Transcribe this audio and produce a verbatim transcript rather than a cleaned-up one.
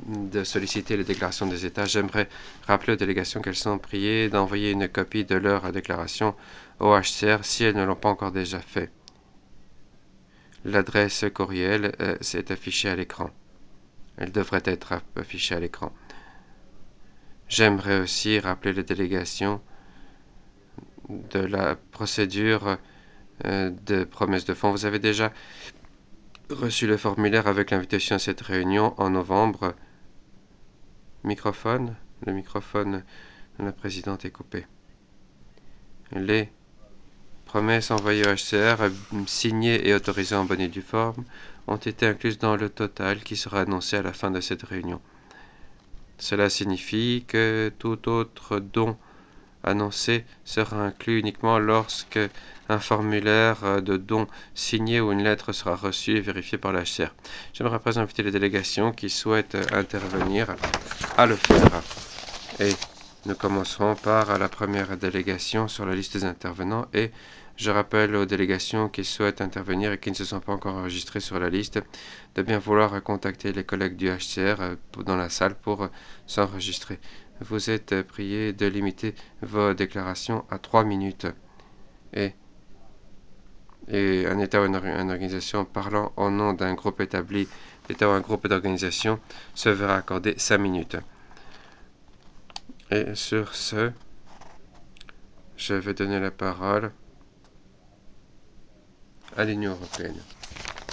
de solliciter les déclarations des États, j'aimerais rappeler aux délégations qu'elles sont priées d'envoyer une copie de leur déclaration au H C R si elles ne l'ont pas encore déjà fait. L'adresse courriel euh, s'est affichée à l'écran. Elle devrait être affichée à l'écran. J'aimerais aussi rappeler les délégations de la procédure euh, de promesse de fonds. Vous avez déjà reçu le formulaire avec l'invitation à cette réunion en novembre. Microphone. Le microphone de la présidente est coupé. Les promesses envoyées au H C R, signées et autorisées en bonne et due forme, ont été incluses dans le total qui sera annoncé à la fin de cette réunion. Cela signifie que tout autre don annoncé sera inclus uniquement lorsque un formulaire de don signé ou une lettre sera reçue et vérifiée par l'H C R. J'aimerais à présent inviter les délégations qui souhaitent intervenir à le faire. Et nous commencerons par la première délégation sur la liste des intervenants et je rappelle aux délégations qui souhaitent intervenir et qui ne se sont pas encore enregistrées sur la liste de bien vouloir contacter les collègues du H C R dans la salle pour s'enregistrer. Vous êtes priés de limiter vos déclarations à trois minutes. Et, et un État ou une, une organisation parlant au nom d'un groupe établi, l'État ou un groupe d'organisation, se verra accorder cinq minutes. Et sur ce, je vais donner la parole à l'Union européenne.